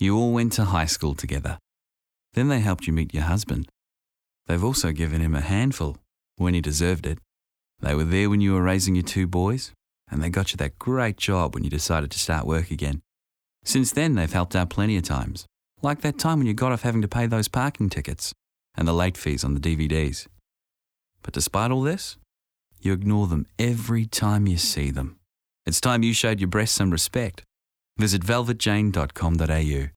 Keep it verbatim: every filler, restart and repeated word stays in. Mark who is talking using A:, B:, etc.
A: You all went to high school together. Then they helped you meet your husband. They've also given him a handful when he deserved it. They were there when you were raising your two boys, and they got you that great job when you decided to start work again. Since then, they've helped out plenty of times, like that time when you got off having to pay those parking tickets and the late fees on the D V Ds. But despite all this, you ignore them every time you see them. It's time you showed your breasts some respect. Visit velvet jane dot com dot a u.